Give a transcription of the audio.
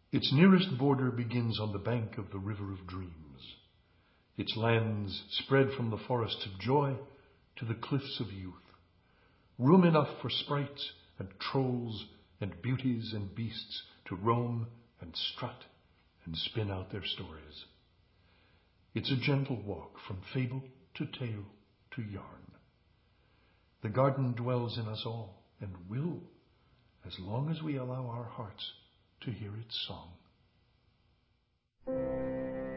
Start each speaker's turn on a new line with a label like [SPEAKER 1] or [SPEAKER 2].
[SPEAKER 1] Its nearest border begins on the bank of the river of dreams. Its lands spread from the forests of joy to the cliffs of youth. Room enough for sprites and trolls and beauties and beasts to roam and strut and spin out their stories. It's a gentle walk from fable to tale to yarn. The garden dwells in us all and will, as long as we allow our hearts to hear its song.